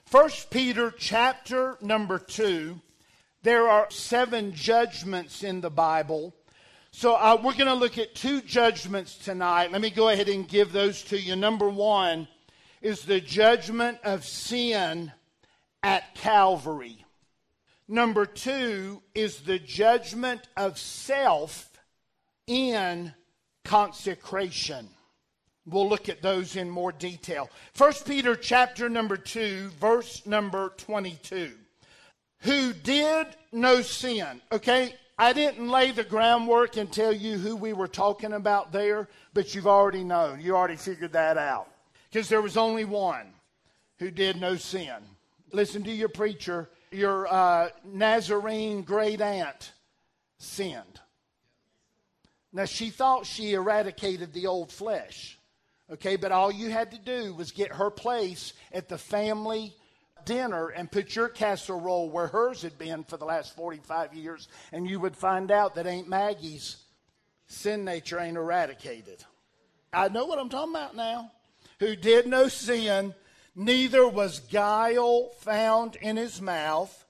First Peter chapter number 2. There are 7 judgments in the Bible. So we're going to look at 2 judgments tonight. Let me go ahead and give those to you. Number 1 is the judgment of sin at Calvary. Number 2 is the judgment of self in consecration. We'll look at those in more detail. First Peter chapter number 2, verse number 22. Who did no sin. Okay, I didn't lay the groundwork and tell you who we were talking about there, but you've already known. You already figured that out. Because there was only one who did no sin. Listen to your preacher. Your Nazarene great aunt sinned. Now, she thought she eradicated the old flesh. Okay, but all you had to do was get her place at the family dinner and put your casserole where hers had been for the last 45 years, and you would find out that Aunt Maggie's sin nature ain't eradicated. I know what I'm talking about now. Who did no sin, neither was guile found in his mouth.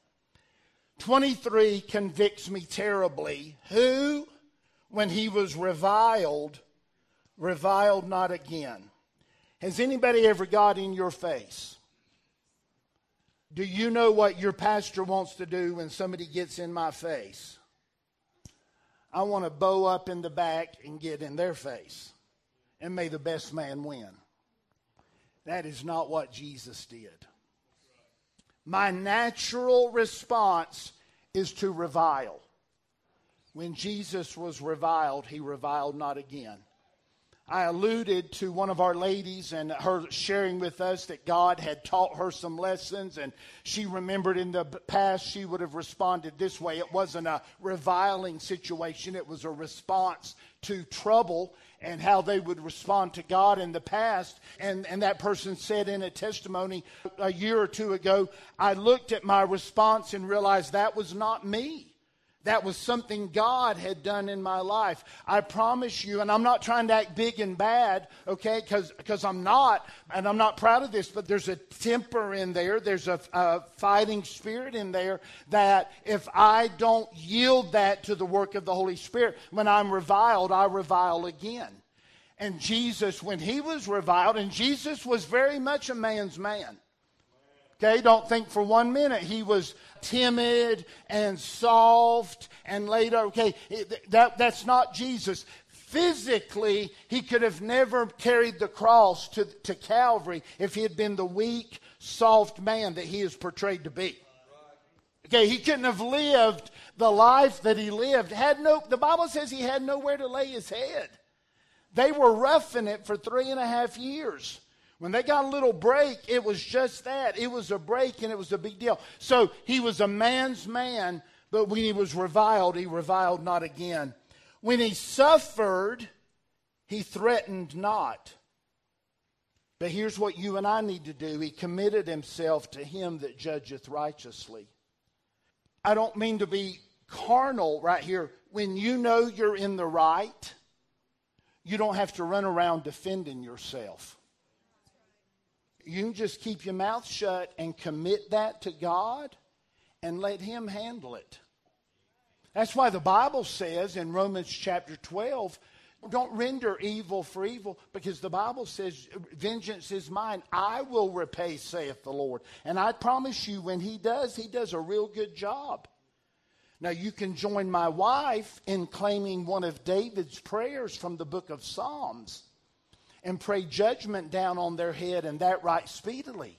23 convicts me terribly. Who, when he was reviled not again. Has anybody ever got in your face? Do you know what your pastor wants to do when somebody gets in my face? I want to bow up in the back and get in their face. And may the best man win. That is not what Jesus did. My natural response is to revile. When Jesus was reviled, he reviled not again. I alluded to one of our ladies and her sharing with us that God had taught her some lessons, and she remembered in the past she would have responded this way. It wasn't a reviling situation. It was a response to trouble and how they would respond to God in the past. And that person said in a testimony a year or two ago, I looked at my response and realized that was not me. That was something God had done in my life. I promise you, and I'm not trying to act big and bad, okay, because I'm not, and I'm not proud of this, but there's a temper in there, there's a fighting spirit in there, that if I don't yield that to the work of the Holy Spirit, when I'm reviled, I revile again. And Jesus, when he was reviled, and Jesus was very much a man's man. Okay, don't think for 1 minute he was timid and soft and laid over. Okay, that's not Jesus. Physically, he could have never carried the cross to Calvary if he had been the weak, soft man that he is portrayed to be. Okay, he couldn't have lived the life that he lived. The Bible says he had nowhere to lay his head. They were roughing it for 3.5 years. When they got a little break, it was just that. It was a break and it was a big deal. So he was a man's man, but when he reviled not again. When he suffered, he threatened not. But here's what you and I need to do. He committed himself to him that judgeth righteously. I don't mean to be carnal right here. When you know you're in the right, you don't have to run around defending yourself. You can just keep your mouth shut and commit that to God and let him handle it. That's why the Bible says in Romans chapter 12, don't render evil for evil, because the Bible says, vengeance is mine. I will repay, saith the Lord. And I promise you, when he does a real good job. Now, you can join my wife in claiming one of David's prayers from the book of Psalms and pray judgment down on their head, and that right speedily.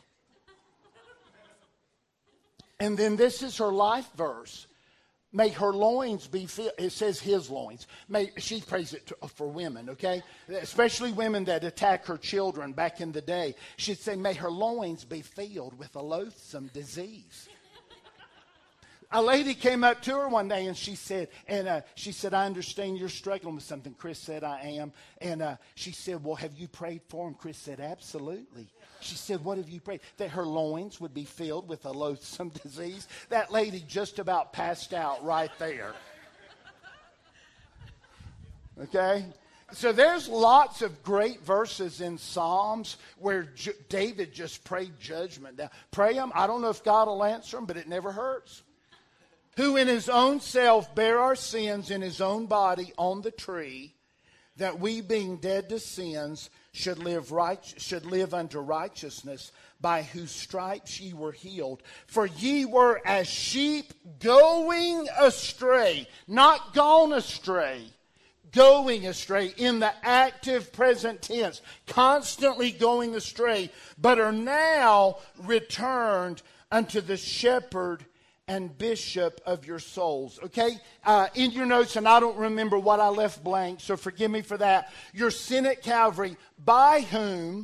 And then this is her life verse. May her loins be filled. It says his loins. She prays it for women, okay? Especially women that attack her children back in the day. She'd say, may her loins be filled with a loathsome disease. A lady came up to her one day and she said, I understand you're struggling with something. Chris said, I am. And she said, well, have you prayed for him? Chris said, absolutely. She said, what have you prayed? That her loins would be filled with a loathsome disease. That lady just about passed out right there. Okay? So there's lots of great verses in Psalms where David just prayed judgment down. Pray them. I don't know if God will answer them, but it never hurts. Who in his own self bare our sins in his own body on the tree, that we being dead to sins should live unto righteousness, by whose stripes ye were healed. For ye were as sheep going astray, not gone astray. Going astray in the active present tense, constantly going astray, but are now returned unto the shepherd and bishop of your souls. Okay? In your notes, and I don't remember what I left blank, so forgive me for that. Your sin at Calvary, by whom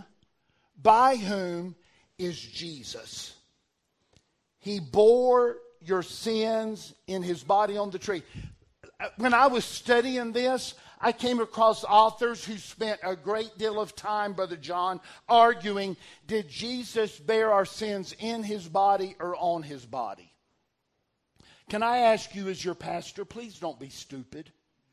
is Jesus. He bore your sins in his body on the tree. When I was studying this, I came across authors who spent a great deal of time, Brother John, arguing, did Jesus bear our sins in his body or on his body? Can I ask you as your pastor, please don't be stupid.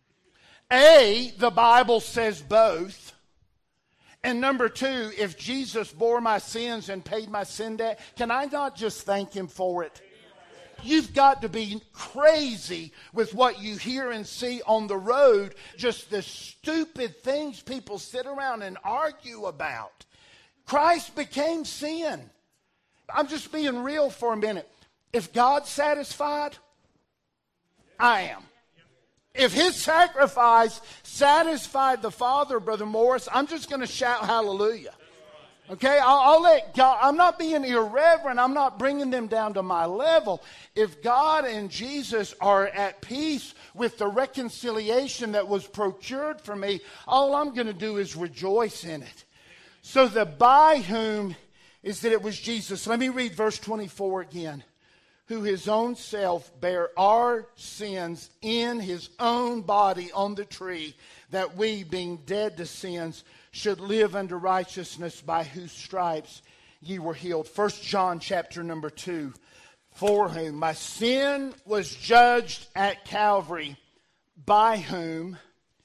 A, the Bible says both. And number two, if Jesus bore my sins and paid my sin debt, can I not just thank him for it? You've got to be crazy with what you hear and see on the road, just the stupid things people sit around and argue about. Christ became sin. I'm just being real for a minute. If God's satisfied, I am. If his sacrifice satisfied the Father, Brother Morris, I'm just going to shout hallelujah. Okay, I'll let God, I'm not being irreverent. I'm not bringing them down to my level. If God and Jesus are at peace with the reconciliation that was procured for me, all I'm going to do is rejoice in it. So the by whom is that it was Jesus. Let me read verse 24 again. Who his own self bare our sins in his own body on the tree, that we, being dead to sins, should live unto righteousness, by whose stripes ye were healed. 1 John chapter number 2. For whom my sin was judged at Calvary, by whom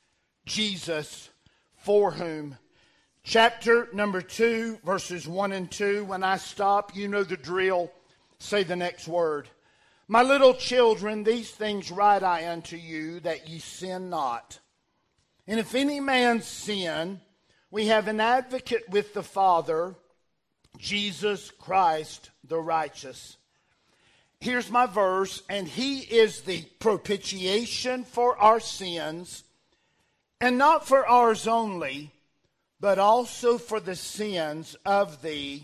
Jesus, for whom. Chapter number 2, verses 1 and 2. When I stop, you know the drill. Say the next word. My little children, these things write I unto you, that ye sin not. And if any man sin, we have an advocate with the Father, Jesus Christ the righteous. Here's my verse. And he is the propitiation for our sins, and not for ours only, but also for the sins of the...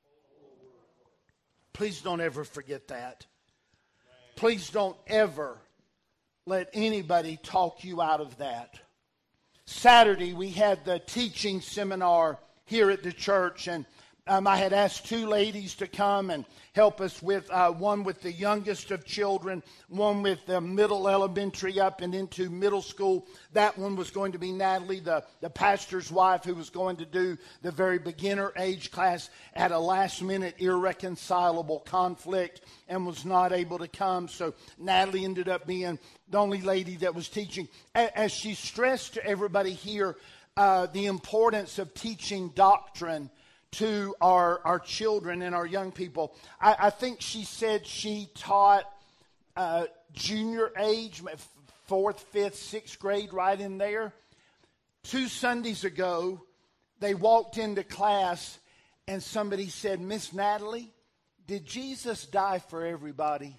Please don't ever forget that. Please don't ever let anybody talk you out of that. Saturday, we had the teaching seminar here at the church, and I had asked two ladies to come and help us with one with the youngest of children, one with the middle elementary up and into middle school. That one was going to be Natalie, the pastor's wife, who was going to do the very beginner age class, at a last minute irreconcilable conflict and was not able to come. So Natalie ended up being the only lady that was teaching. As she stressed to everybody here the importance of teaching doctrine to our children and our young people. I think she said she taught junior age, 4th, 5th, 6th grade, right in there. 2 Sundays ago, they walked into class and somebody said, Miss Natalie, did Jesus die for everybody?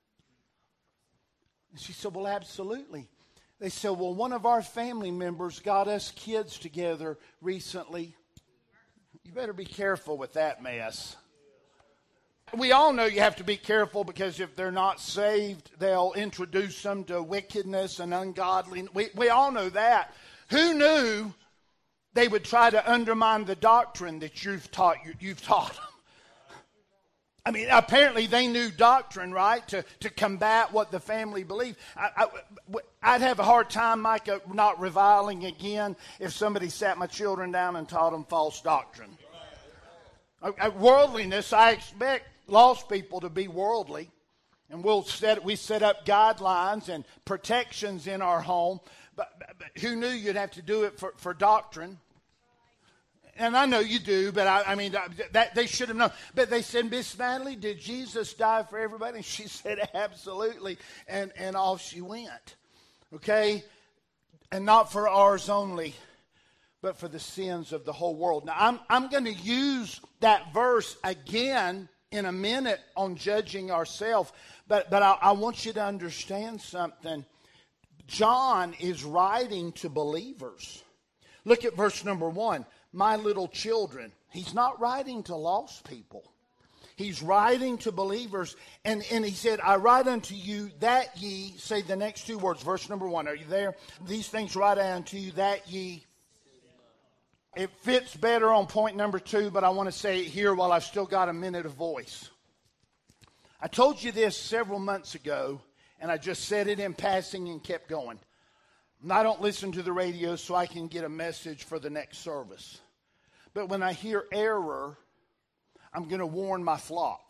And she said, well, absolutely. They said, well, one of our family members got us kids together recently. You better be careful with that mess. We all know you have to be careful, because if they're not saved, they'll introduce them to wickedness and ungodliness. We all know that. Who knew they would try to undermine the doctrine that you've taught them? I mean, apparently they knew doctrine, right, to combat what the family believed. I'd have a hard time, Micah, not reviling again if somebody sat my children down and taught them false doctrine. Worldliness, I expect lost people to be worldly, and we set up guidelines and protections in our home. who knew you'd have to do it for doctrine? And I know you do, but I mean, that they should have known. But they said, Miss Natalie, did Jesus die for everybody? And she said, absolutely. And off she went. Okay? And not for ours only, but for the sins of the whole world. Now, I'm going to use that verse again in a minute on judging ourselves. But I want you to understand something. John is writing to believers. Look at verse number 1. My little children. He's not writing to lost people. He's writing to believers. And he said, I write unto you that ye, say the next two words, verse number 1. Are you there? These things write I unto you that ye. It fits better on point number 2, but I want to say it here while I've still got a minute of voice. I told you this several months ago, and I just said it in passing and kept going. And I don't listen to the radio so I can get a message for the next service. But when I hear error, I'm going to warn my flock.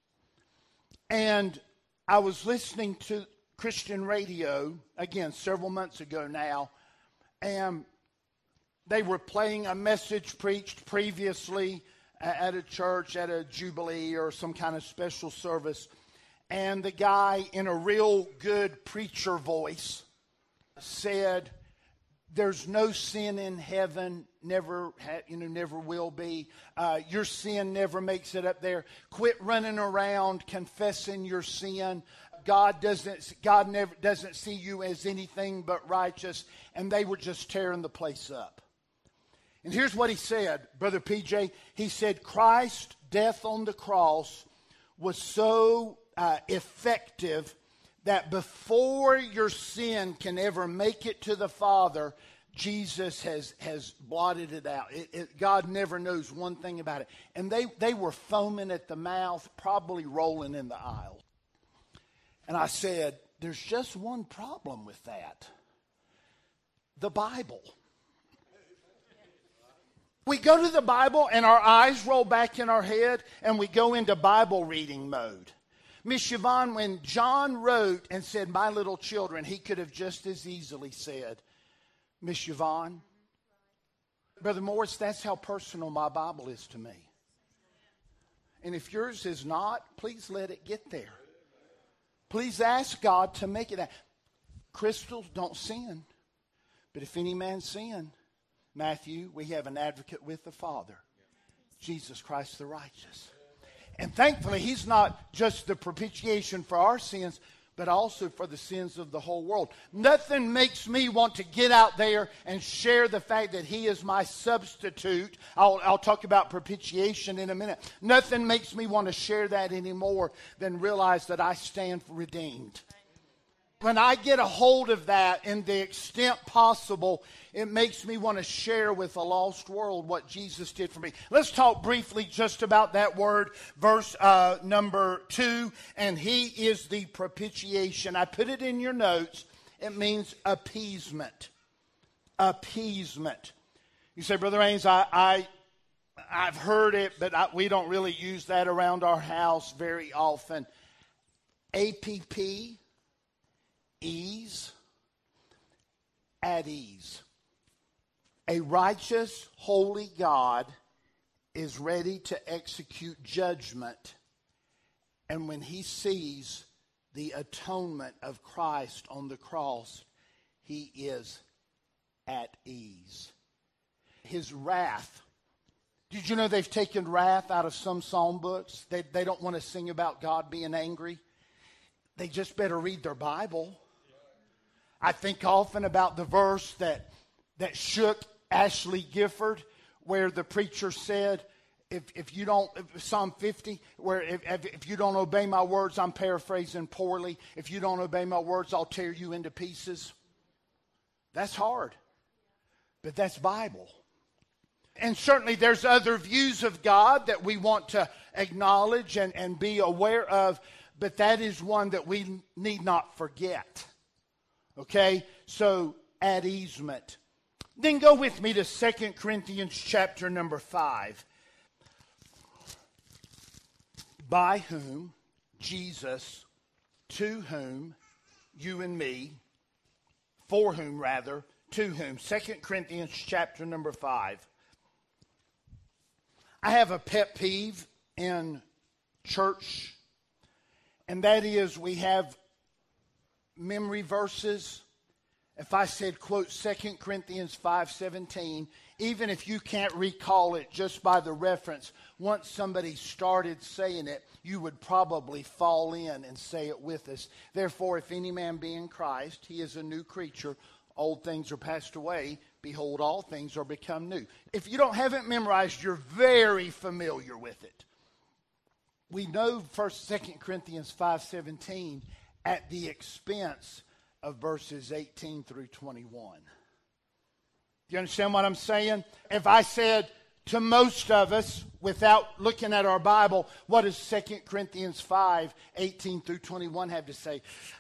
And I was listening to Christian radio, again, several months ago now, and they were playing a message preached previously at a church, at a jubilee or some kind of special service. And the guy, in a real good preacher voice, said, there's no sin in heaven, never will be. Your sin never makes it up there. Quit running around confessing your sin. God never doesn't see you as anything but righteous. And they were just tearing the place up. And here's what he said, Brother PJ. He said, Christ's death on the cross was so effective that before your sin can ever make it to the Father, Jesus has blotted it out. God never knows one thing about it. And they were foaming at the mouth, probably rolling in the aisle. And I said, there's just one problem with that. The Bible. We go to the Bible and our eyes roll back in our head and we go into Bible reading mode. Miss Yvonne, when John wrote and said, my little children, he could have just as easily said, Miss Yvonne, Brother Morris, that's how personal my Bible is to me. And if yours is not, please let it get there. Please ask God to make it. Crystals don't sin. But if any man sin, Matthew, we have an advocate with the Father, Jesus Christ the righteous. And thankfully, he's not just the propitiation for our sins, but also for the sins of the whole world. Nothing makes me want to get out there and share the fact that he is my substitute. I'll talk about propitiation in a minute. Nothing makes me want to share that anymore than realize that I stand redeemed. When I get a hold of that in the extent possible, it makes me want to share with a lost world what Jesus did for me. Let's talk briefly just about that word, verse number 2, and he is the propitiation. I put it in your notes. It means appeasement. Appeasement. You say, Brother Haynes, I've heard it, but we don't really use that around our house very often. APP. Ease, at ease. A righteous, holy God is ready to execute judgment. And when he sees the atonement of Christ on the cross, he is at ease. His wrath. Did you know they've taken wrath out of some psalm books? They don't want to sing about God being angry. They just better read their Bible. I think often about the verse that shook Ashley Gifford, where the preacher said, if you don't, Psalm 50, where if you don't obey my words, I'm paraphrasing poorly, if you don't obey my words, I'll tear you into pieces. That's hard, but that's Bible. And certainly there's other views of God that we want to acknowledge and be aware of, but that is one that we need not forget. Okay, so at easement. Then go with me to 2 Corinthians chapter number 5. By whom, Jesus, to whom, you and me, for whom rather, to whom? 2 Corinthians chapter number 5. I have a pet peeve in church, and that is we have memory verses. If I said, quote, 2 Corinthians 5:17, even if you can't recall it just by the reference, once somebody started saying it, you would probably fall in and say it with us. Therefore, if any man be in Christ, he is a new creature. Old things are passed away. Behold, all things are become new. If you don't have it memorized, you're very familiar with it. We know 2 Corinthians 5:17 at the expense of verses 18 through 21. Do you understand what I'm saying? If I said to most of us, without looking at our Bible, what does 2 Corinthians 5:18 through 21 have to say?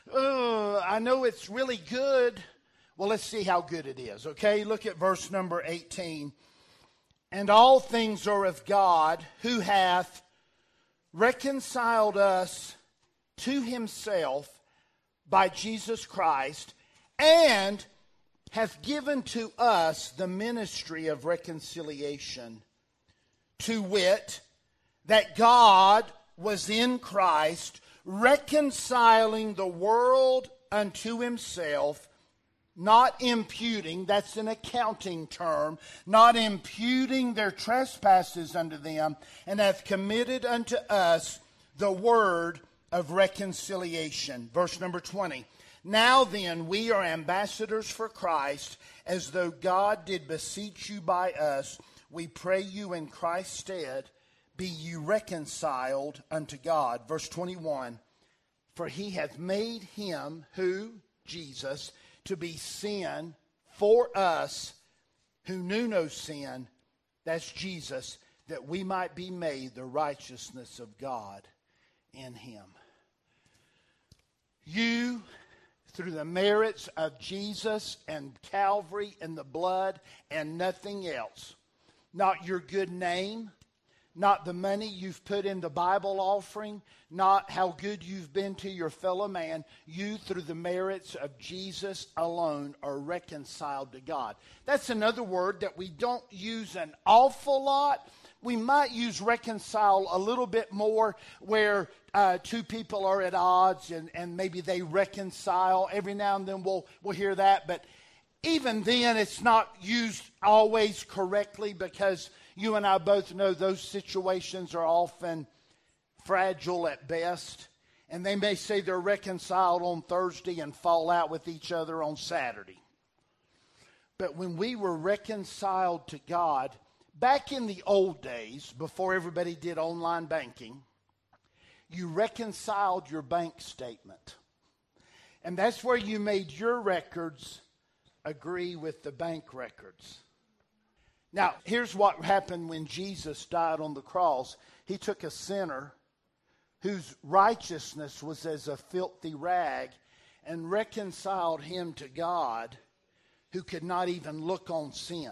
I know it's really good. Well, let's see how good it is, okay? Look at verse number 18. And all things are of God, who hath reconciled us to himself by Jesus Christ, and hath given to us the ministry of reconciliation, to wit, that God was in Christ, reconciling the world unto himself, not imputing, that's an accounting term, not imputing their trespasses unto them, and hath committed unto us the word of reconciliation. Verse number 20. Now then, we are ambassadors for Christ, as though God did beseech you by us. We pray you in Christ's stead, be ye reconciled unto God. Verse 21. For he hath made him, who? Jesus, to be sin for us who knew no sin, that's Jesus, that we might be made the righteousness of God in him. You, through the merits of Jesus and Calvary and the blood and nothing else, not your good name, not the money you've put in the Bible offering, not how good you've been to your fellow man. You, through the merits of Jesus alone, are reconciled to God. That's another word that we don't use an awful lot. We might use reconcile a little bit more where two people are at odds and maybe they reconcile. Every now and then we'll hear that. But even then, it's not used always correctly, because you and I both know those situations are often fragile at best. And they may say they're reconciled on Thursday and fall out with each other on Saturday. But when we were reconciled to God, back in the old days, before everybody did online banking, you reconciled your bank statement. And that's where you made your records agree with the bank records. Now, here's what happened when Jesus died on the cross. He took a sinner whose righteousness was as a filthy rag and reconciled him to God, who could not even look on sin.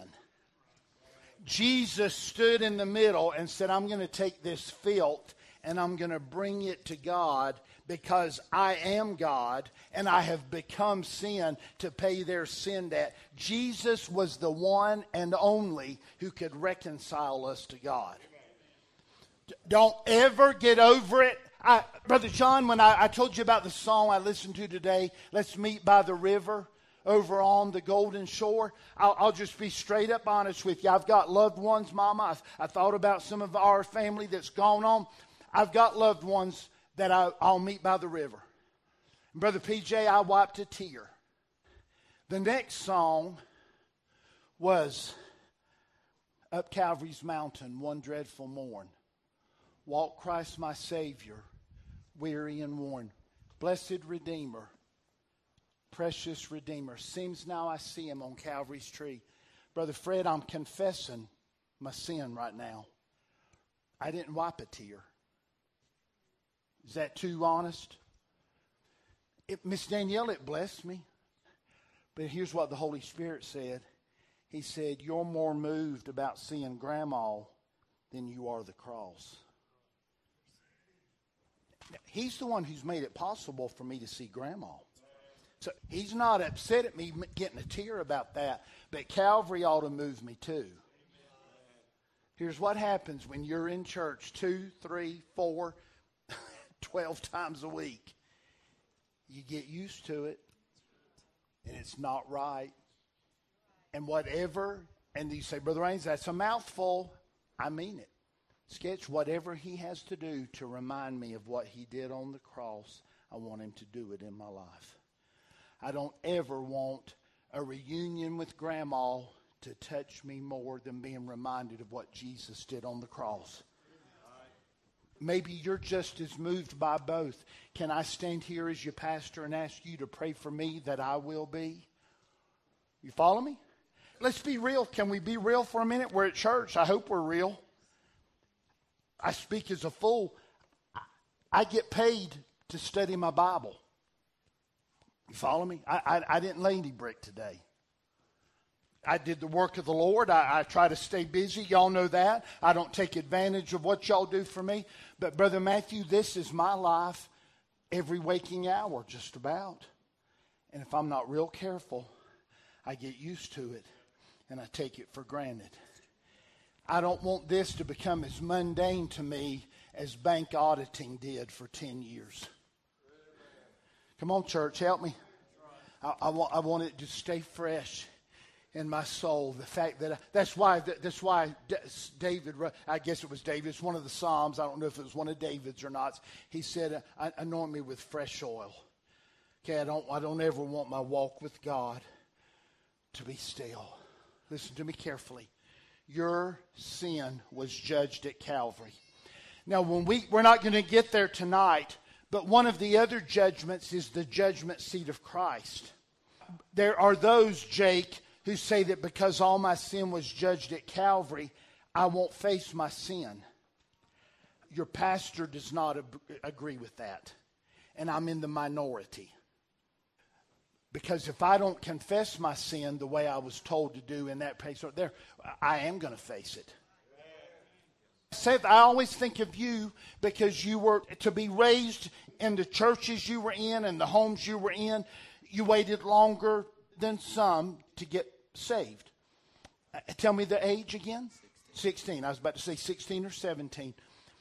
Jesus stood in the middle and said, I'm going to take this filth and I'm going to bring it to God, because I am God and I have become sin to pay their sin debt. Jesus was the one and only who could reconcile us to God. Don't ever get over it. Brother John, when I told you about the song I listened to today, Let's Meet by the River, over on the Golden Shore, I'll just be straight up honest with you. I've got loved ones, Mama. I thought about some of our family that's gone on. I've got loved ones that I'll meet by the river. And Brother PJ, I wiped a tear. The next song was Up Calvary's Mountain, One Dreadful Morn. Walk Christ my Savior, weary and worn. Blessed Redeemer, precious Redeemer. Seems now I see him on Calvary's tree. Brother Fred, I'm confessing my sin right now. I didn't wipe a tear. Is that too honest? Miss Danielle, it blessed me. But here's what the Holy Spirit said. He said, you're more moved about seeing Grandma than you are the cross. He's the one who's made it possible for me to see Grandma. So he's not upset at me getting a tear about that, but Calvary ought to move me too. Here's what happens when you're in church 2, 3, 4, 12 times a week. You get used to it, and it's not right. And whatever, and you say, Brother Raines, that's a mouthful. I mean it. Sketch whatever he has to do to remind me of what he did on the cross. I want him to do it in my life. I don't ever want a reunion with Grandma to touch me more than being reminded of what Jesus did on the cross. Maybe you're just as moved by both. Can I stand here as your pastor and ask you to pray for me that I will be? You follow me? Let's be real. Can we be real for a minute? We're at church. I hope we're real. I speak as a fool. I get paid to study my Bible. You follow me? I didn't lay any brick today. I did the work of the Lord. I try to stay busy. Y'all know that. I don't take advantage of what y'all do for me. But Brother Matthew, this is my life every waking hour, just about. And if I'm not real careful, I get used to it and I take it for granted. I don't want this to become as mundane to me as bank auditing did for 10 years. Come on, church, help me. I want it to stay fresh in my soul. The fact that that's why David, I guess it was David, it's one of the Psalms. I don't know if it was one of David's or not. He said, anoint me with fresh oil. Okay, I don't ever want my walk with God to be stale. Listen to me carefully. Your sin was judged at Calvary. Now, we're not going to get there tonight, but one of the other judgments is the judgment seat of Christ. There are those, Jake, who say that because all my sin was judged at Calvary, I won't face my sin. Your pastor does not agree with that, and I'm in the minority. Because if I don't confess my sin the way I was told to do in that place right there, I am going to face it. Seth, I always think of you because you were to be raised in the churches you were in and the homes you were in. You waited longer than some to get saved. Tell me the age again. 16. I was about to say 16 or 17.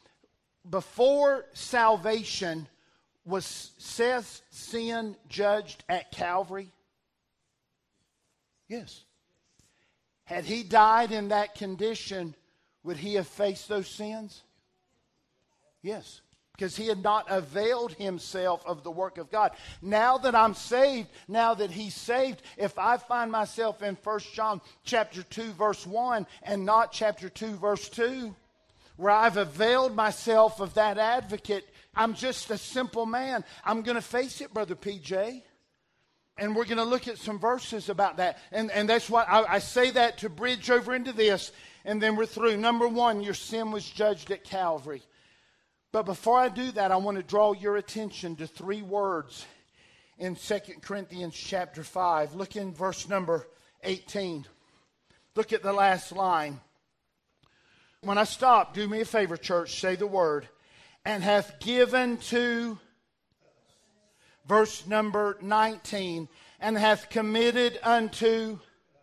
Before salvation, was Seth's sin judged at Calvary? Yes. Had he died in that condition, would he have faced those sins? Yes. Because he had not availed himself of the work of God. Now that I'm saved, now that he's saved, if I find myself in 1 John chapter 2 verse 1 and not chapter 2 verse 2, where I've availed myself of that advocate, I'm just a simple man. I'm going to face it, Brother PJ. And we're going to look at some verses about that. And that's why I say that to bridge over into this. And then we're through. Number one, your sin was judged at Calvary. But before I do that, I want to draw your attention to three words in 2 Corinthians chapter 5. Look in verse number 18. Look at the last line. When I stop, do me a favor, church, say the word. And hath given to, verse number 19, and hath committed unto,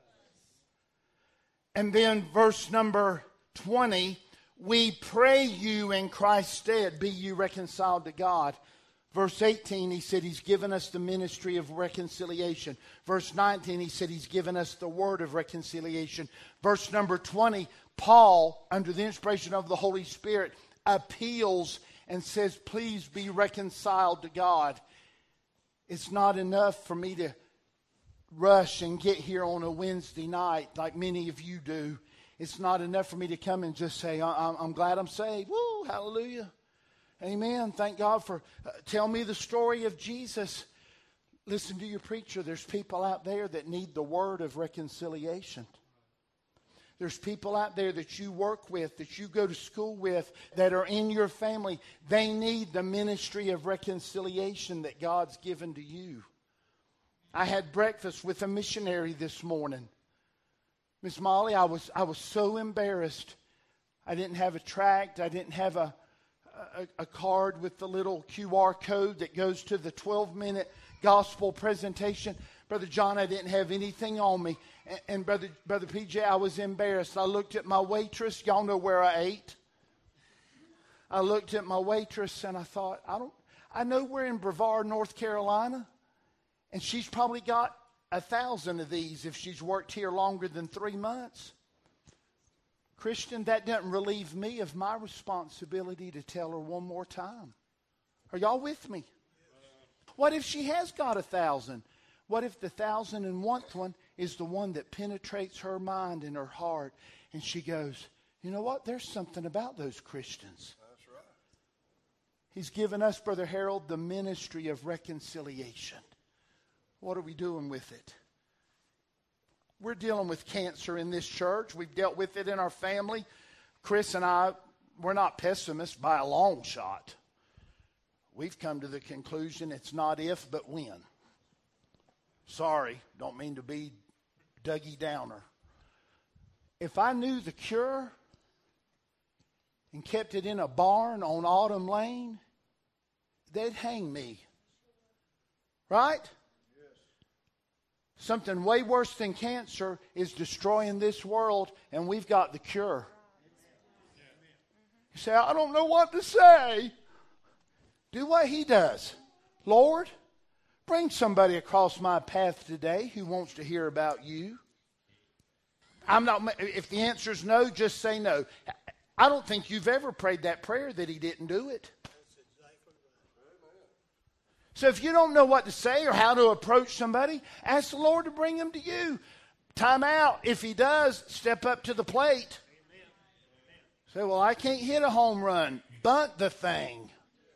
and then verse number 20, we pray you in Christ's stead, be you reconciled to God. Verse 18, he said he's given us the ministry of reconciliation. Verse 19, he said he's given us the word of reconciliation. Verse number 20, Paul, under the inspiration of the Holy Spirit, appeals and says, please be reconciled to God. It's not enough for me to rush and get here on a Wednesday night like many of you do. It's not enough for me to come and just say, I'm glad I'm saved. Woo, hallelujah. Amen. Thank God for, tell me the story of Jesus. Listen to your preacher. There's people out there that need the word of reconciliation. There's people out there that you work with, that you go to school with, that are in your family. They need the ministry of reconciliation that God's given to you. I had breakfast with a missionary this morning. Miss Molly, I was so embarrassed. I didn't have a tract. I didn't have a card with the little QR code that goes to the 12-minute gospel presentation. Brother John, I didn't have anything on me. And Brother PJ, I was embarrassed. I looked at my waitress. Y'all know where I ate. I looked at my waitress and I thought, I know we're in Brevard, North Carolina, and she's probably got 1,000 of these if she's worked here longer than 3 months. Christian, that doesn't relieve me of my responsibility to tell her one more time. Are y'all with me? What if she has got 1,000? What if the 1,001st one is the one that penetrates her mind and her heart, and she goes, you know what? There's something about those Christians. That's right. He's given us, Brother Harold, the ministry of reconciliation. What are we doing with it? We're dealing with cancer in this church. We've dealt with it in our family. Chris and I, we're not pessimists by a long shot. We've come to the conclusion it's not if, but when. Sorry, don't mean to be Dougie Downer. If I knew the cure and kept it in a barn on Autumn Lane, they'd hang me. Right? Something way worse than cancer is destroying this world, and we've got the cure. You say, I don't know what to say. Do what he does. Lord, bring somebody across my path today who wants to hear about you. If the answer is no, just say no. I don't think you've ever prayed that prayer that he didn't do it. So if you don't know what to say or how to approach somebody, ask the Lord to bring them to you. Time out. If he does, step up to the plate. Say, well, I can't hit a home run. Bunt the thing.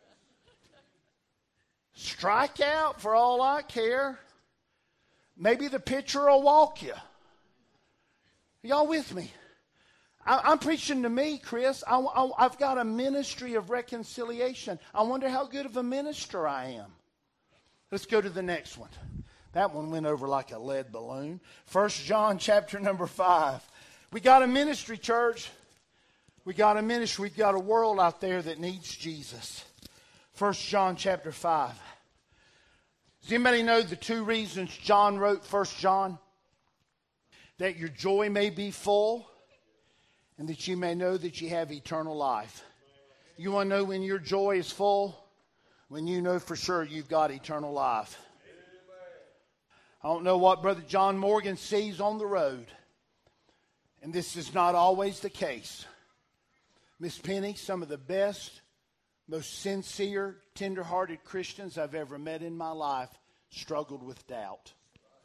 Strike out for all I care. Maybe the pitcher will walk you. Y'all with me? I'm preaching to me, Chris. I've got a ministry of reconciliation. I wonder how good of a minister I am. Let's go to the next one. That one went over like a lead balloon. 1 John chapter number 5. We got a ministry, church. We got a ministry. We've got a world out there that needs Jesus. 1 John chapter 5. Does anybody know the 2 reasons John wrote 1 John? That your joy may be full and that you may know that you have eternal life. You want to know when your joy is full? When you know for sure you've got eternal life. I don't know what Brother John Morgan sees on the road. And this is not always the case. Miss Penny, some of the best, most sincere, tender-hearted Christians I've ever met in my life struggled with doubt.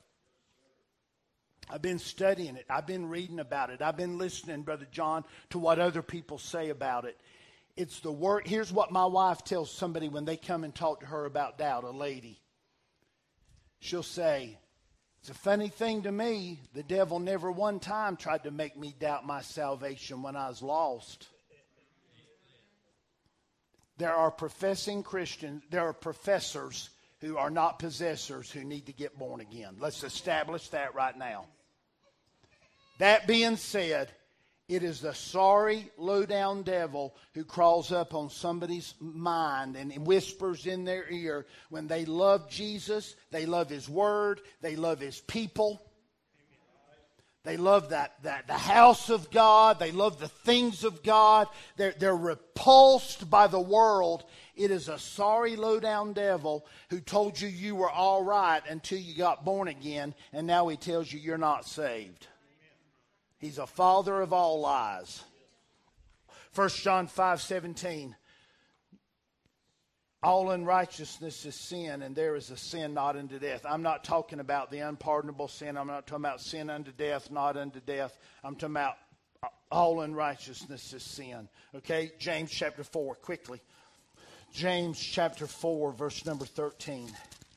I've been studying it. I've been reading about it. I've been listening, Brother John, to what other people say about it. It's the word. Here's what my wife tells somebody when they come and talk to her about doubt, a lady. She'll say, it's a funny thing to me, the devil never one time tried to make me doubt my salvation when I was lost. There are professing Christians, there are professors who are not possessors who need to get born again. Let's establish that right now. That being said, it is the sorry, low-down devil who crawls up on somebody's mind and whispers in their ear when they love Jesus, they love His Word, they love His people. They love the house of God. They love the things of God. They're repulsed by the world. It is a sorry, low-down devil who told you you were all right until you got born again, and now he tells you you're not saved. He's a father of all lies. 1 John 5:17. All unrighteousness is sin, and there is a sin not unto death. I'm not talking about the unpardonable sin. I'm not talking about sin unto death, not unto death. I'm talking about all unrighteousness is sin. Okay, James chapter 4, quickly. James chapter 4, verse number 13.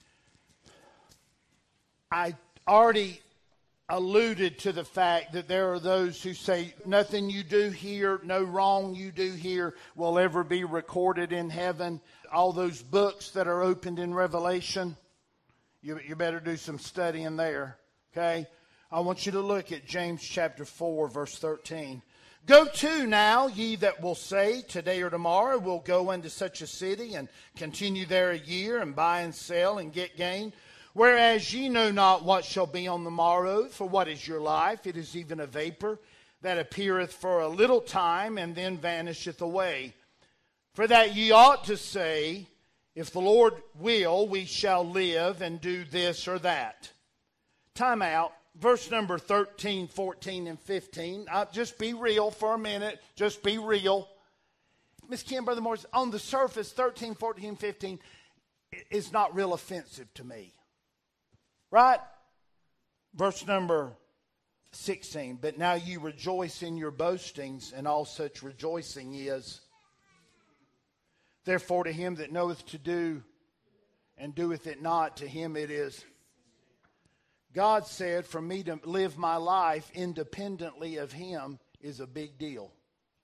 I already alluded to the fact that there are those who say nothing you do here, no wrong you do here will ever be recorded in heaven. All those books that are opened in Revelation, you better do some studying there, okay? I want you to look at James chapter 4, verse 13. Go to now, ye that will say, today or tomorrow we'll go into such a city and continue there a year and buy and sell and get gain. Whereas ye know not what shall be on the morrow, for what is your life? It is even a vapor that appeareth for a little time and then vanisheth away. For that ye ought to say, if the Lord will, we shall live and do this or that. Time out. Verse number 13, 14, and 15. Just be real for a minute. Just be real. Miss Kim, Brother Morris, on the surface, 13, 14, 15 is not real offensive to me. Right? Verse number 16. But now ye rejoice in your boastings, and all such rejoicing is. Therefore to him that knoweth to do and doeth it not, to him it is. God said for me to live my life independently of him is a big deal.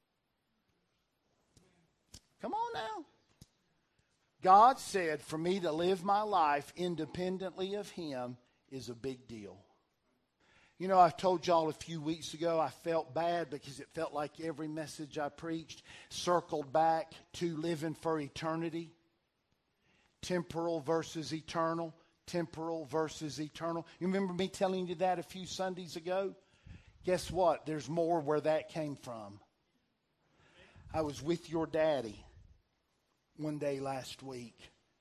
Come on now. God said for me to live my life independently of him is a big deal. You know, I told y'all a few weeks ago I felt bad because it felt like every message I preached circled back to living for eternity. Temporal versus eternal. Temporal versus eternal. You remember me telling you that a few Sundays ago? Guess what? There's more where that came from. I was with your daddy one day last week.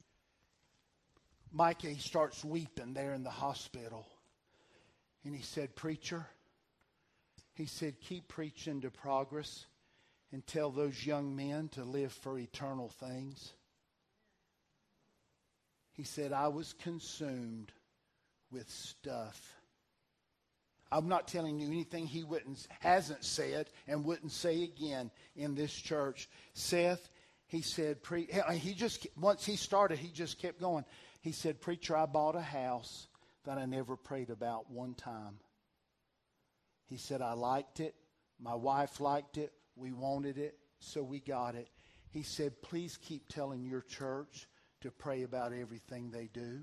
Micah, he starts weeping there in the hospital. And he said, preacher, he said, keep preaching to progress and tell those young men to live for eternal things. He said, I was consumed with stuff. I'm not telling you anything he hasn't said and wouldn't say again in this church. Seth, he said, once he started, he just kept going. He said, preacher, I bought a house that I never prayed about one time. He said, I liked it. My wife liked it. We wanted it, so we got it. He said, please keep telling your church to pray about everything they do.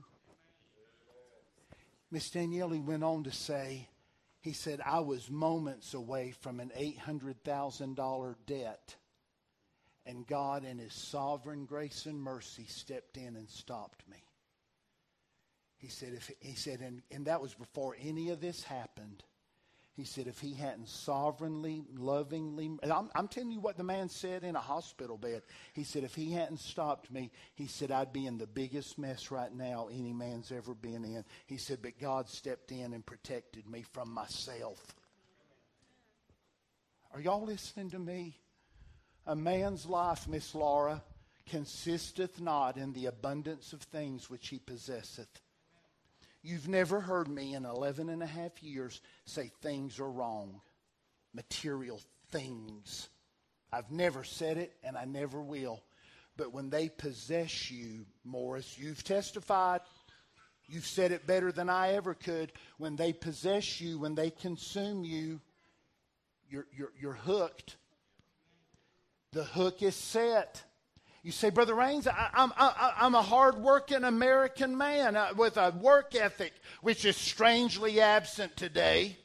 Miss Danielle, he went on to say, he said, I was moments away from an $800,000 debt. And God in his sovereign grace and mercy stepped in and stopped me. He said, and that was before any of this happened. He said, if he hadn't sovereignly, lovingly, and I'm telling you what the man said in a hospital bed. He said, if he hadn't stopped me, he said, I'd be in the biggest mess right now any man's ever been in. He said, but God stepped in and protected me from myself. Are y'all listening to me? A man's life, Miss Laura, consisteth not in the abundance of things which he possesseth. You've never heard me in 11 and a half years say things are wrong. Material things. I've never said it and I never will. But when they possess you, Morris, you've testified. You've said it better than I ever could. When they possess you, when they consume you, you're hooked. The hook is set. You say, Brother Raines, I'm a hard-working American man with a work ethic which is strangely absent today.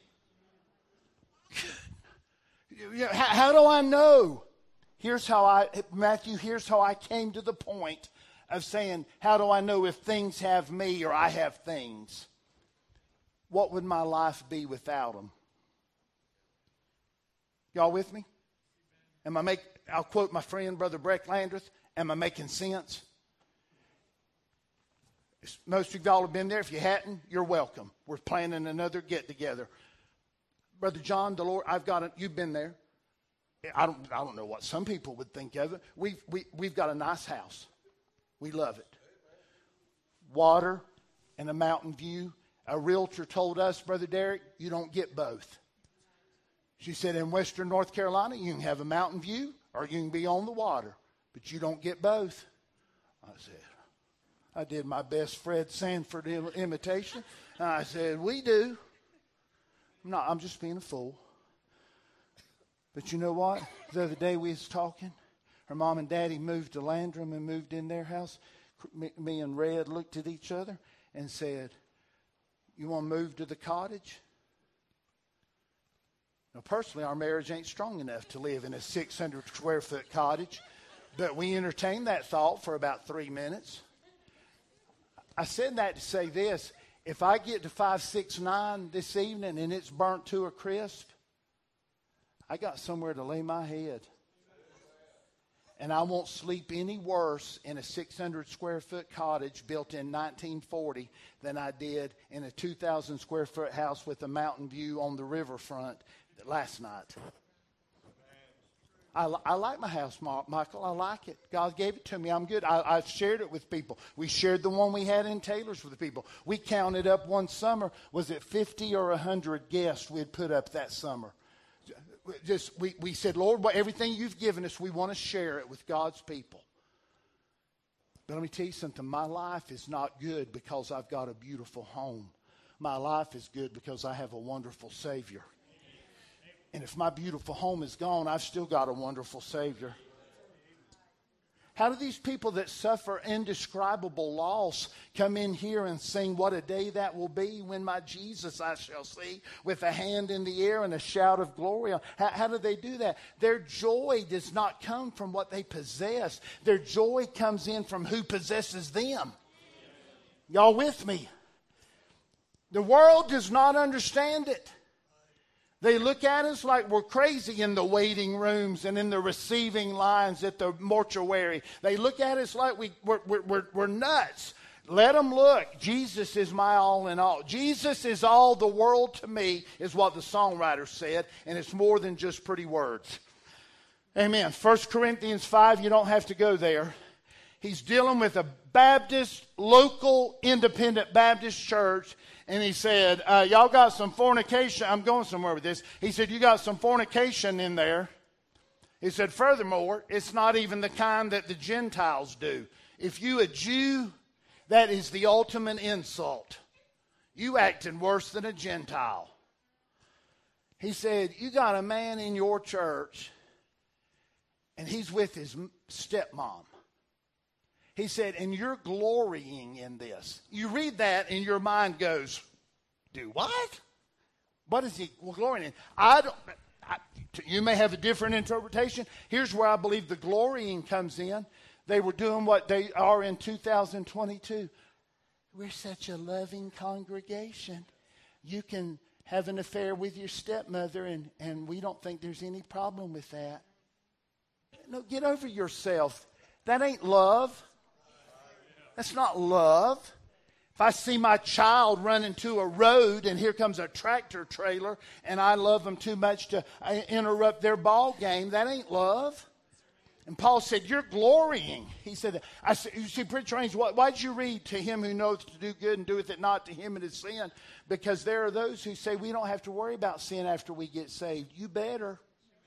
How do I know? Matthew, here's how I came to the point of saying, how do I know if things have me or I have things? What would my life be without them? Y'all with me? I'll quote my friend, Brother Breck Landreth. Am I making sense? Most of y'all have been there. If you hadn't, you're welcome. We're planning another get-together. Brother John, you've been there. I don't know what some people would think of it. We've got a nice house. We love it. Water and a mountain view. A realtor told us, Brother Derek, you don't get both. She said, in Western North Carolina, you can have a mountain view or you can be on the water, but you don't get both. I said, I did my best Fred Sanford imitation. I said, we do. I'm just being a fool. But you know what? The other day we was talking. Her mom and daddy moved to Landrum and moved in their house. Me and Red looked at each other and said, you want to move to the cottage? Now, personally, our marriage ain't strong enough to live in a 600 square foot cottage, but we entertained that thought for about 3 minutes. I said that to say this. If I get to 569 this evening and it's burnt to a crisp, I got somewhere to lay my head. And I won't sleep any worse in a 600 square foot cottage built in 1940 than I did in a 2,000 square foot house with a mountain view on the riverfront last night. I like my house, Michael. I like it. God gave it to me. I'm good. I've shared it with people. We shared the one we had in Taylor's with people. We counted up one summer. Was it 50 or 100 guests we'd put up that summer? We said, Lord, everything you've given us, we want to share it with God's people. But let me tell you something. My life is not good because I've got a beautiful home. My life is good because I have a wonderful Savior. And if my beautiful home is gone, I've still got a wonderful Savior. How do these people that suffer indescribable loss come in here and sing, what a day that will be when my Jesus I shall see, with a hand in the air and a shout of glory? How do they do that? Their joy does not come from what they possess. Their joy comes in from who possesses them. Y'all with me? The world does not understand it. They look at us like we're crazy in the waiting rooms and in the receiving lines at the mortuary. They look at us like we're nuts. Let them look. Jesus is my all in all. Jesus is all the world to me, is what the songwriter said, and it's more than just pretty words. Amen. 1 Corinthians 5, you don't have to go there. He's dealing with a Baptist, local, independent Baptist church. And he said, y'all got some fornication. I'm going somewhere with this. He said, you got some fornication in there. He said, furthermore, it's not even the kind that the Gentiles do. If you a Jew, that is the ultimate insult. You acting worse than a Gentile. He said, you got a man in your church, and he's with his stepmom. He said, and you're glorying in this. You read that and your mind goes, do what? What is he glorying in? You may have a different interpretation. Here's where I believe the glorying comes in. They were doing what they are in 2022. We're such a loving congregation. You can have an affair with your stepmother and we don't think there's any problem with that. No, get over yourself. That ain't love. That's not love. If I see my child run into a road and here comes a tractor trailer and I love them too much to interrupt their ball game, that ain't love. And Paul said, you're glorying. He said, you see, Preacher Raines, why'd you read to him who knows to do good and doeth it not, to him it is sin? Because there are those who say we don't have to worry about sin after we get saved. You better.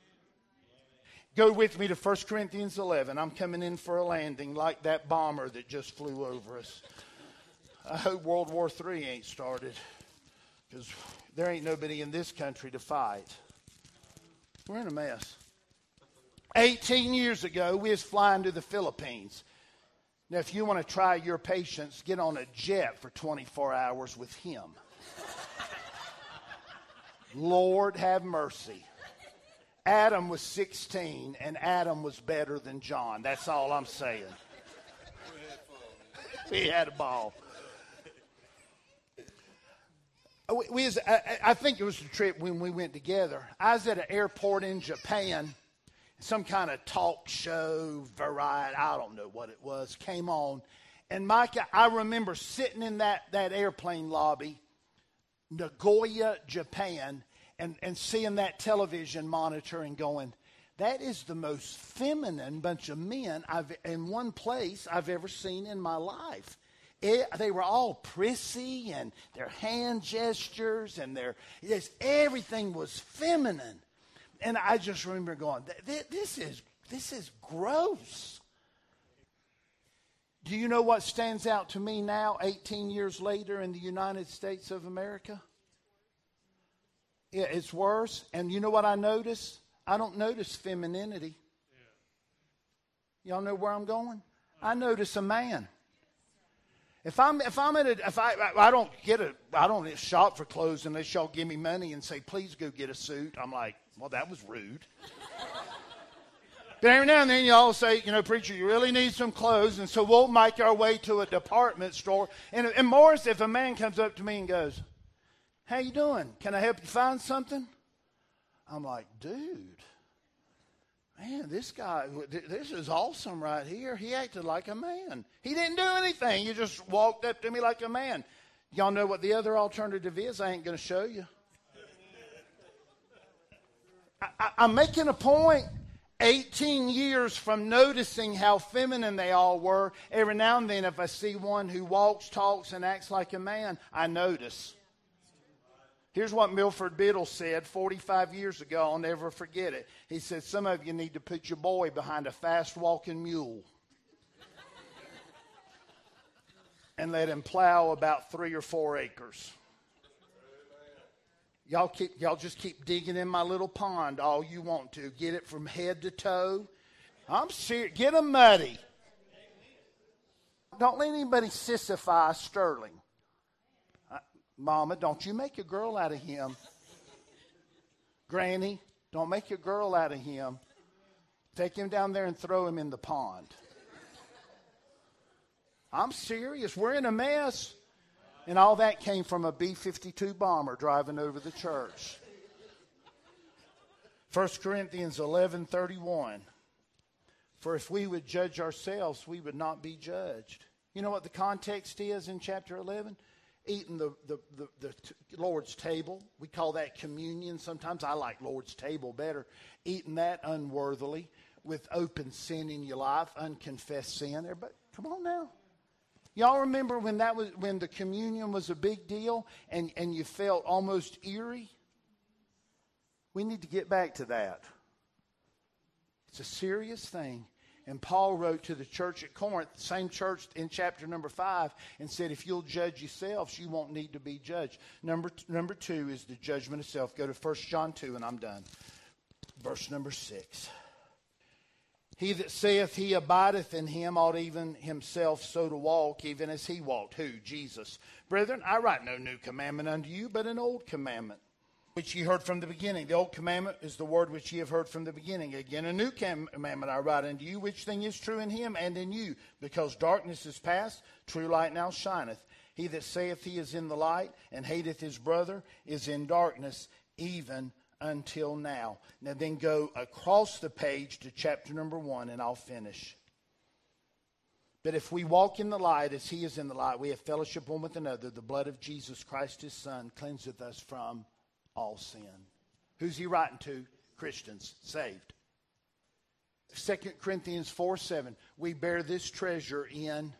Go with me to 1 Corinthians 11. I'm coming in for a landing like that bomber that just flew over us. I hope World War III ain't started, because there ain't nobody in this country to fight. We're in a mess. 18 years ago, we was flying to the Philippines. Now, if you want to try your patience, get on a jet for 24 hours with him. Lord have mercy. Adam was 16, and Adam was better than John. That's all I'm saying. We had a ball. I think it was a trip when we went together. I was at an airport in Japan. Some kind of talk show, variety, I don't know what it was, came on. And Mike, I remember sitting in that airplane lobby, Nagoya, Japan, and seeing that television monitor and going, that is the most feminine bunch of men in one place I've ever seen in my life. They were all prissy, and their hand gestures, and everything was feminine. And I just remember going, this is gross. Do you know what stands out to me now, 18 years later in the United States of America? Yeah, it's worse. And you know what I notice? I don't notice femininity. Y'all know where I'm going? I notice a man. If I don't shop for clothes unless y'all give me money and say, please go get a suit. I'm like, well, that was rude. But every now and then y'all say, preacher, you really need some clothes. And so we'll make our way to a department store. And Morris, if a man comes up to me and goes, how you doing? Can I help you find something? I'm like, dude, man, this guy, this is awesome right here. He acted like a man. He didn't do anything. He just walked up to me like a man. Y'all know what the other alternative is? I ain't going to show you. I'm making a point. 18 years from noticing how feminine they all were, every now and then if I see one who walks, talks, and acts like a man, I notice. Here's what Milford Biddle said 45 years ago. I'll never forget it. He said, some of you need to put your boy behind a fast-walking mule and let him plow about 3 or 4 acres. Y'all just keep digging in my little pond all you want to. Get it from head to toe. I'm serious. Get them muddy. Don't let anybody sissify Sterling. Mama, don't you make a girl out of him. Granny, don't make a girl out of him. Take him down there and throw him in the pond. I'm serious. We're in a mess. And all that came from a B-52 bomber driving over the church. 1 Corinthians 11:31. For if we would judge ourselves, we would not be judged. You know what the context is in chapter 11? Eating the Lord's table. We call that communion. Sometimes I like Lord's table better. Eating that unworthily with open sin in your life, unconfessed sin. Everybody, come on now. Y'all remember when the communion was a big deal and you felt almost eerie? We need to get back to that. It's a serious thing. And Paul wrote to the church at Corinth, same church in chapter number 5, and said, if you'll judge yourselves, you won't need to be judged. Number 2 is the judgment of self. Go to 1 John 2, and I'm done. Verse number 6. He that saith he abideth in him ought even himself so to walk, even as he walked. Who? Jesus. Brethren, I write no new commandment unto you, but an old commandment, which ye heard from the beginning. The old commandment is the word which ye have heard from the beginning. Again, a new commandment I write unto you, which thing is true in him and in you. Because darkness is past, true light now shineth. He that saith he is in the light, and hateth his brother, is in darkness, even until now. Now then go across the page to chapter number 1, and I'll finish. But if we walk in the light as he is in the light, we have fellowship one with another. The blood of Jesus Christ his Son cleanseth us from all sin. Who's he writing to? Christians, saved. 2 Corinthians 4:7. We bear this treasure in.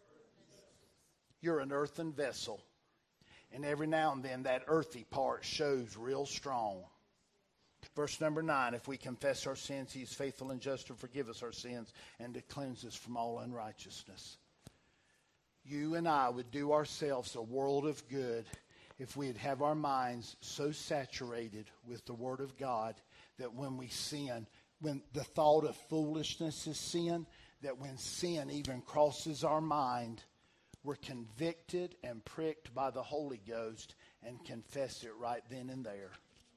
You're an earthen vessel. And every now and then that earthy part shows real strong. Verse number 9, if we confess our sins, he is faithful and just to forgive us our sins and to cleanse us from all unrighteousness. You and I would do ourselves a world of good if we'd have our minds so saturated with the Word of God that when we sin, when the thought of foolishness is sin, that when sin even crosses our mind, we're convicted and pricked by the Holy Ghost and confess it right then and there.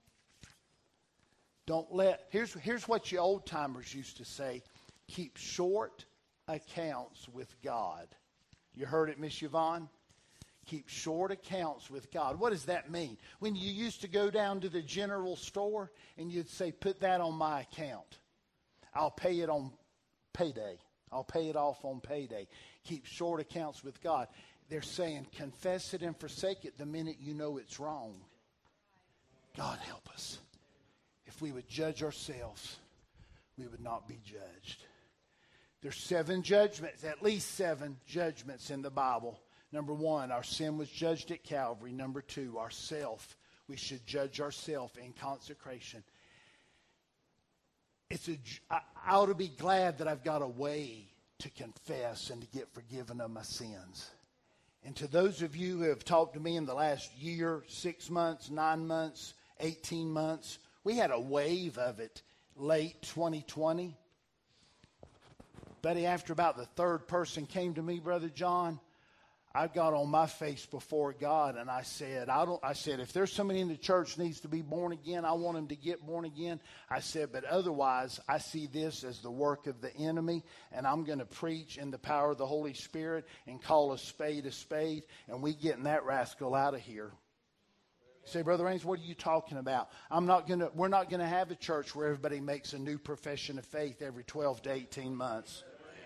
Don't let, here's what you old timers used to say, keep short accounts with God. You heard it, Miss Yvonne? Keep short accounts with God. What does that mean? When you used to go down to the general store and you'd say, put that on my account. I'll pay it on payday. I'll pay it off on payday. Keep short accounts with God. They're saying confess it and forsake it the minute you know it's wrong. God help us. If we would judge ourselves, we would not be judged. There's 7 judgments, at least 7 judgments in the Bible. Number 1, our sin was judged at Calvary. Number 2, ourself. We should judge ourselves in consecration. I ought to be glad that I've got a way to confess and to get forgiven of my sins. And to those of you who have talked to me in the last year, 6 months, 9 months, 18 months, we had a wave of it late 2020. Buddy, after about the 3rd person came to me, Brother John, I got on my face before God and I said, if there's somebody in the church needs to be born again, I want them to get born again. I said, but otherwise, I see this as the work of the enemy, and I'm going to preach in the power of the Holy Spirit and call a spade, and we getting that rascal out of here. You say, Brother Raines, what are you talking about? We're not going to have a church where everybody makes a new profession of faith every 12 to 18 months.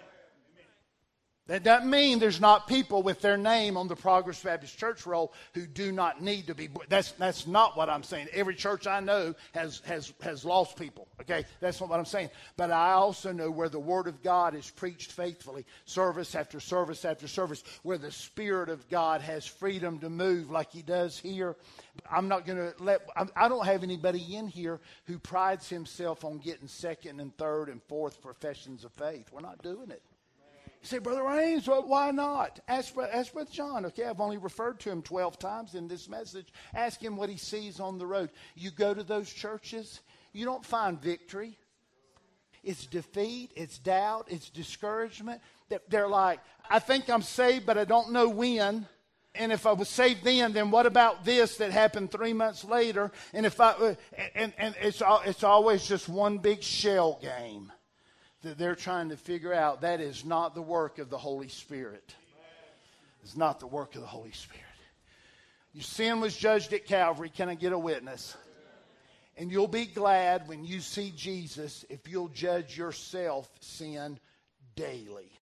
That doesn't mean there's not people with their name on the Progress Baptist Church roll who do not need to be. That's not what I'm saying. Every church I know has lost people. Okay, that's not what I'm saying. But I also know where the Word of God is preached faithfully, service after service after service, where the Spirit of God has freedom to move like He does here. I'm not going to I don't have anybody in here who prides himself on getting second and third and fourth professions of faith. We're not doing it. You say, Brother Raines, well, why not? Ask Brother John. Okay, I've only referred to him 12 times in this message. Ask him what he sees on the road. You go to those churches, you don't find victory. It's defeat, it's doubt, it's discouragement. They're like, I think I'm saved, but I don't know when. And if I was saved then what about this that happened 3 months later? And it's always just one big shell game that they're trying to figure out. That is not the work of the Holy Spirit. It's not the work of the Holy Spirit. Your sin was judged at Calvary. Can I get a witness? And you'll be glad when you see Jesus if you'll judge yourself sin daily.